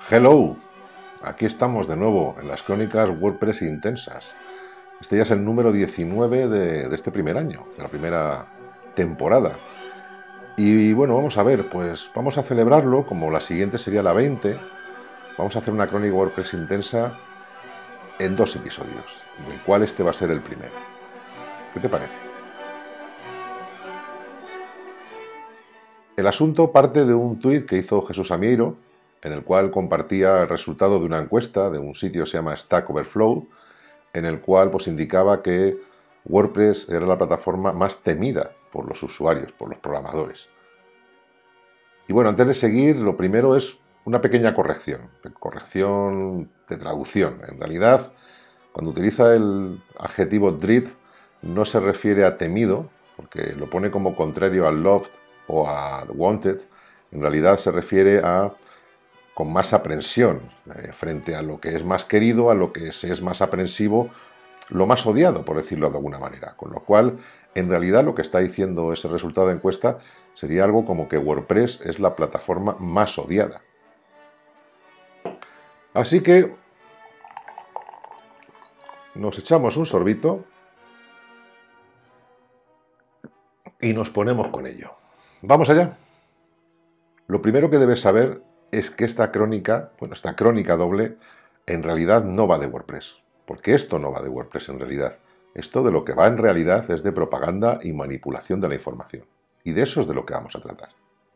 Hello, aquí estamos de nuevo en las crónicas WordPress intensas. Este ya es el número 19 de este primer año, de la primera temporada. Y bueno, vamos a ver, pues vamos a celebrarlo, como la siguiente sería la 20. Vamos a hacer una crónica WordPress intensa en 2 episodios, del cual este va a ser el primero. ¿Qué te parece? El asunto parte de un tuit que hizo Jesús Amieiro, en el cual compartía el resultado de una encuesta de un sitio que se llama Stack Overflow, en el cual pues indicaba que WordPress era la plataforma más temida por los usuarios, por los programadores. Y bueno, antes de seguir, lo primero es una pequeña corrección de traducción. En realidad, cuando utiliza el adjetivo dread, no se refiere a temido, porque lo pone como contrario al loved o a wanted. En realidad se refiere a con más aprensión, frente a lo que es más querido, a lo que es más aprensivo, lo más odiado, por decirlo de alguna manera. Con lo cual, en realidad lo que está diciendo ese resultado de encuesta sería algo como que WordPress es la plataforma más odiada. Así que nos echamos un sorbito y nos ponemos con ello. ¿Vamos allá? Lo primero que debes saber es que esta crónica doble, en realidad no va de WordPress. Porque esto no va de WordPress en realidad. Esto de lo que va en realidad es de propaganda y manipulación de la información. Y de eso es de lo que vamos a tratar.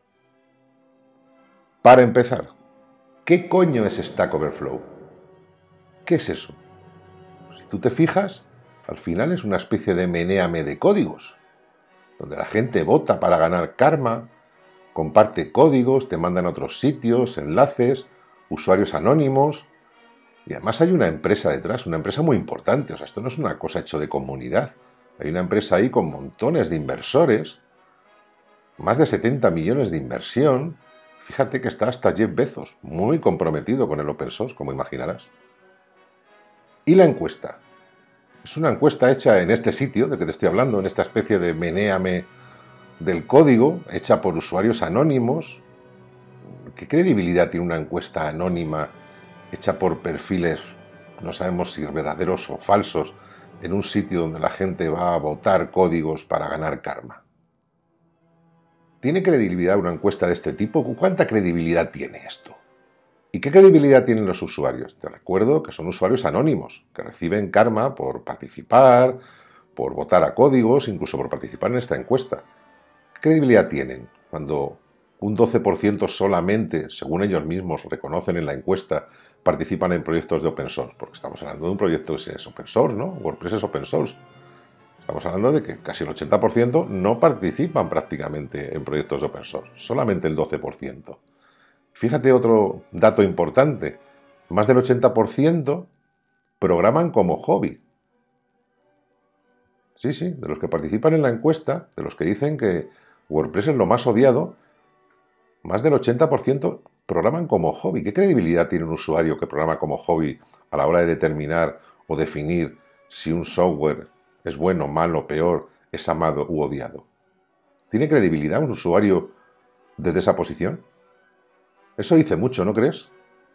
Para empezar, ¿qué coño es Stack Overflow? ¿Qué es eso? Si tú te fijas, al final es una especie de menéame de códigos, donde la gente vota para ganar karma, comparte códigos, te mandan a otros sitios, enlaces, usuarios anónimos. Y además hay una empresa detrás, una empresa muy importante. O sea, esto no es una cosa hecho de comunidad. Hay una empresa ahí con montones de inversores, más de 70 millones de inversión. Fíjate que está hasta Jeff Bezos, muy comprometido con el open source, como imaginarás. Y la encuesta. Es una encuesta hecha en este sitio de que te estoy hablando, en esta especie de menéame del código, hecha por usuarios anónimos. ¿Qué credibilidad tiene una encuesta anónima hecha por perfiles, no sabemos si verdaderos o falsos, en un sitio donde la gente va a votar códigos para ganar karma? ¿Tiene credibilidad una encuesta de este tipo? ¿Cuánta credibilidad tiene esto? ¿Y qué credibilidad tienen los usuarios? Te recuerdo que son usuarios anónimos, que reciben karma por participar, por votar a códigos, incluso por participar en esta encuesta. ¿Qué credibilidad tienen cuando un 12% solamente, según ellos mismos reconocen en la encuesta, participan en proyectos de open source? Porque estamos hablando de un proyecto que es open source, ¿no? WordPress es open source. Estamos hablando de que casi el 80% no participan prácticamente en proyectos de open source, solamente el 12%. Fíjate otro dato importante, más del 80% programan como hobby. Sí, de los que participan en la encuesta, de los que dicen que WordPress es lo más odiado, más del 80% programan como hobby. ¿Qué credibilidad tiene un usuario que programa como hobby a la hora de determinar o definir si un software es bueno, malo, peor, es amado u odiado? ¿Tiene credibilidad un usuario desde esa posición? Eso dice mucho, ¿no crees?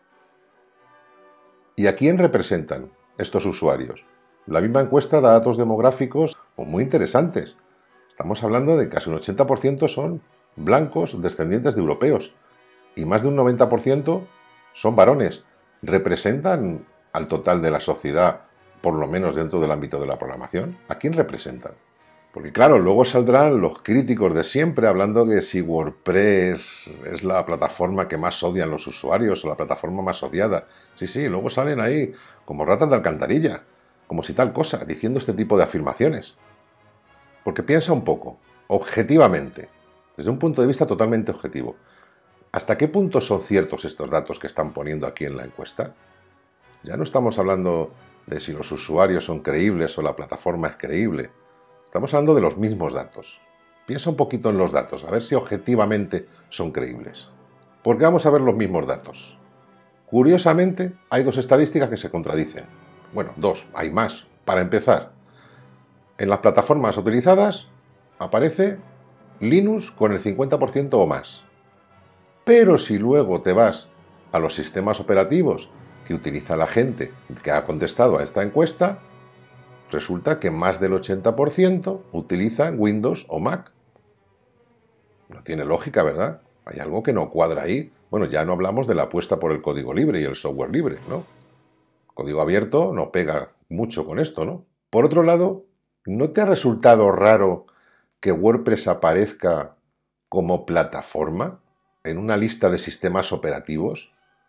¿Y a quién representan estos usuarios? La misma encuesta da datos demográficos muy interesantes. Estamos hablando de que casi un 80% son blancos descendientes de europeos y más de un 90% son varones. ¿Representan al total de la sociedad, por lo menos dentro del ámbito de la programación? ¿A quién representan? Porque claro, luego saldrán los críticos de siempre hablando de si WordPress es la plataforma que más odian los usuarios o la plataforma más odiada. Sí, luego salen ahí como ratas de alcantarilla, como si tal cosa, diciendo este tipo de afirmaciones. Porque piensa un poco, objetivamente, desde un punto de vista totalmente objetivo, ¿hasta qué punto son ciertos estos datos que están poniendo aquí en la encuesta? Ya no estamos hablando de si los usuarios son creíbles o la plataforma es creíble. Estamos hablando de los mismos datos. Piensa un poquito en los datos, a ver si objetivamente son creíbles. Porque vamos a ver los mismos datos. Curiosamente, hay 2 estadísticas que se contradicen. Bueno, 2, hay más. Para empezar, en las plataformas utilizadas aparece Linux con el 50% o más. Pero si luego te vas a los sistemas operativos que utiliza la gente que ha contestado a esta encuesta, resulta que más del 80% utilizan Windows o Mac. No tiene lógica, ¿verdad? Hay algo que no cuadra ahí. Bueno, ya no hablamos de la apuesta por el código libre y el software libre, ¿no? Código abierto no pega mucho con esto, ¿no? Por otro lado, ¿no te ha resultado raro que WordPress aparezca como plataforma en una lista de sistemas operativos?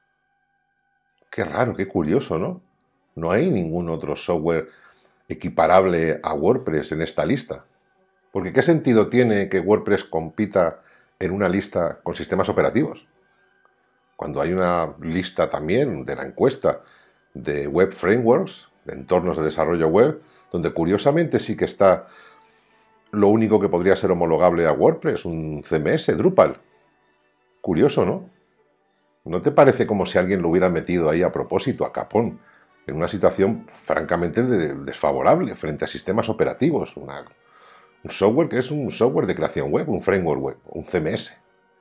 Qué raro, qué curioso, ¿no? No hay ningún otro software equiparable a WordPress en esta lista. Porque ¿qué sentido tiene que WordPress compita en una lista con sistemas operativos? Cuando hay una lista también de la encuesta de web frameworks, de entornos de desarrollo web, donde curiosamente sí que está lo único que podría ser homologable a WordPress, un CMS, Drupal. Curioso, ¿no? ¿No te parece como si alguien lo hubiera metido ahí a propósito, a capón, en una situación francamente desfavorable frente a sistemas operativos? Un software que es un software de creación web, un framework web, un CMS.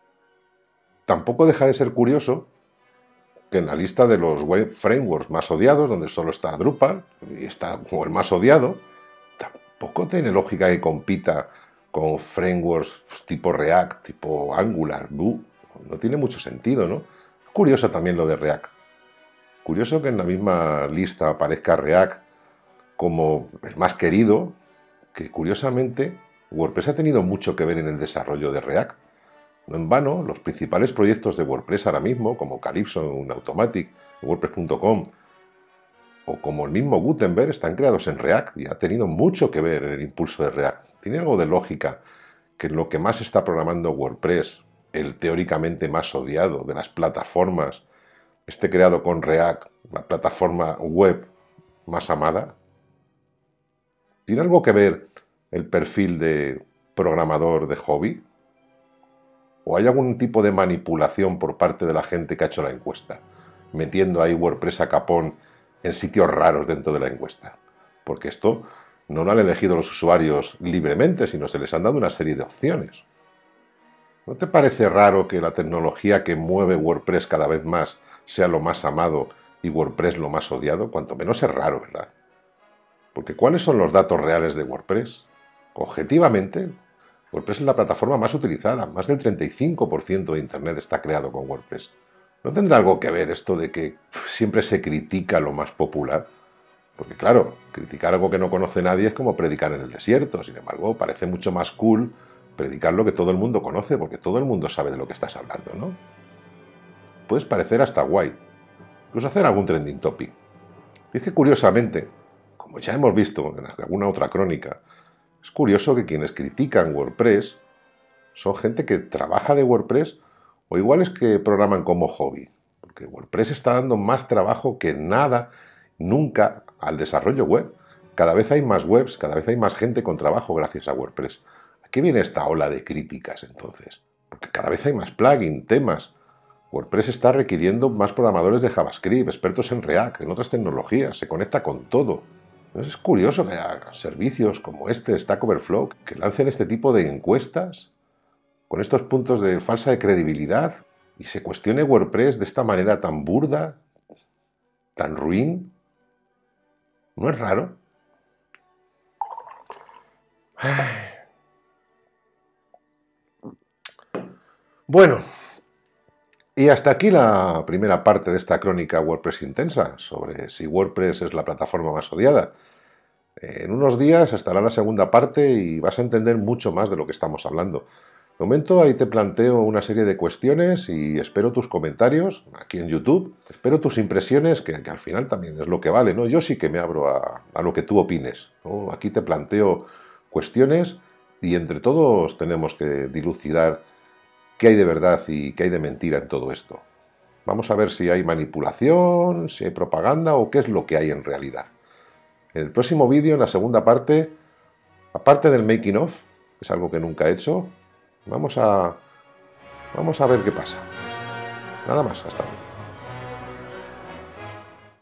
Tampoco deja de ser curioso que en la lista de los web frameworks más odiados, donde solo está Drupal, y está como el más odiado, tampoco tiene lógica que compita con frameworks tipo React, tipo Angular, Vue. No tiene mucho sentido, ¿no? Curioso también lo de React. Curioso que en la misma lista aparezca React como el más querido, que curiosamente WordPress ha tenido mucho que ver en el desarrollo de React. No en vano, los principales proyectos de WordPress ahora mismo, como Calypso, Automatic, WordPress.com, o como el mismo Gutenberg, están creados en React y ha tenido mucho que ver en el impulso de React. Tiene algo de lógica que lo que más está programando WordPress, el teóricamente más odiado de las plataformas, esté creado con React, la plataforma web más amada. ¿Tiene algo que ver el perfil de programador de hobby? ¿O hay algún tipo de manipulación por parte de la gente que ha hecho la encuesta, metiendo ahí WordPress a capón en sitios raros dentro de la encuesta? Porque esto no lo han elegido los usuarios libremente, sino se les han dado una serie de opciones. ¿No te parece raro que la tecnología que mueve WordPress cada vez más sea lo más amado y WordPress lo más odiado? Cuanto menos es raro, ¿verdad? Porque ¿cuáles son los datos reales de WordPress? Objetivamente, WordPress es la plataforma más utilizada. Más del 35% de Internet está creado con WordPress. ¿No tendrá algo que ver esto de que siempre se critica lo más popular? Porque claro, criticar algo que no conoce nadie es como predicar en el desierto. Sin embargo, parece mucho más cool predicar lo que todo el mundo conoce, porque todo el mundo sabe de lo que estás hablando, ¿no? Puedes parecer hasta guay. Incluso hacer algún trending topic. Y es que curiosamente, como ya hemos visto en alguna otra crónica, es curioso que quienes critican WordPress son gente que trabaja de WordPress o igual es que programan como hobby. Porque WordPress está dando más trabajo que nada, nunca, al desarrollo web. Cada vez hay más webs, cada vez hay más gente con trabajo gracias a WordPress. ¿A qué viene esta ola de críticas entonces? Porque cada vez hay más plugins, temas. WordPress está requiriendo más programadores de JavaScript, expertos en React, en otras tecnologías, se conecta con todo. Entonces es curioso que haya servicios como Stack Overflow que lancen este tipo de encuestas con estos puntos de falsa credibilidad y se cuestione WordPress de esta manera tan burda, tan ruin. ¿No es raro? Bueno, y hasta aquí la primera parte de esta crónica WordPress intensa sobre si WordPress es la plataforma más odiada. En unos días estará la segunda parte y vas a entender mucho más de lo que estamos hablando. De momento ahí te planteo una serie de cuestiones y espero tus comentarios aquí en YouTube. Espero tus impresiones, que al final también es lo que vale, ¿no? Yo sí que me abro a lo que tú opines, ¿no? Aquí te planteo cuestiones y entre todos tenemos que dilucidar qué hay de verdad y qué hay de mentira en todo esto. Vamos a ver si hay manipulación, si hay propaganda o qué es lo que hay en realidad. En el próximo vídeo, en la segunda parte, aparte del making of, que es algo que nunca he hecho, vamos a ver qué pasa. Nada más, hasta luego.